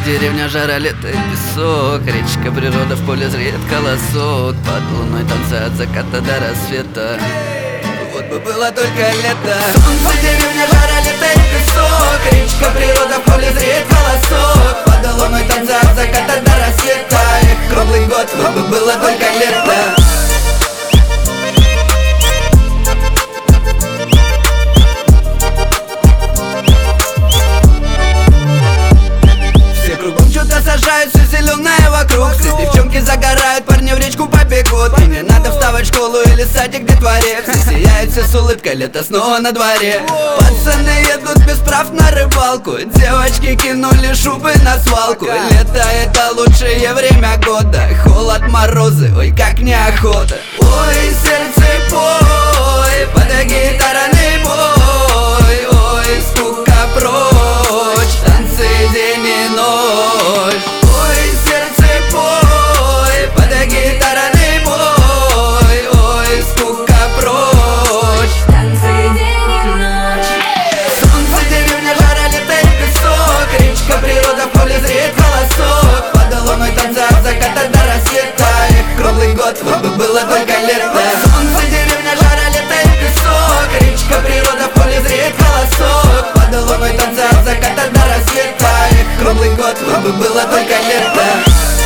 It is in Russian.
деревня, жара, лето и песок, речка, природа, в поле зреет колосок. Под луной танцы от заката до рассвета. Вот бы было только лето. Солнце, деревня, жара, лето и песок, речка, природа, в поле зреет колосок. Под луной танцы от заката до рассвета. Эх, круглый год, вот бы было только лето. Сажают, все зеленое вокруг. Все девчонки загорают, парни в речку побегут. И не надо вставать в школу или садик, где дворе. Все сияют, все с улыбкой, лето снова на дворе. Пацаны едут без прав на рыбалку. Девочки кинули шубы на свалку. Лето — это лучшее время года. Холод, морозы, ой, как неохота. Ой, сердце, пой, под гитарный бой. Ой, скука прочь, танцы день и ночь. Ой, сердце, пой, под гитарный бой. Ой, скука прочь, танцы день и ночь. Солнце, деревня, жара, лето и песок, речка, природа, в поле зреет колосок. Под луной танцы от заката до рассвета. Эх, круглый год, вот бы было только лето. Солнце, деревня, жара, лето и песок, речка, природа, в поле зреет колосок. Под луной танцы от заката до рассвета. Эх, круглый год, вот бы было только лето.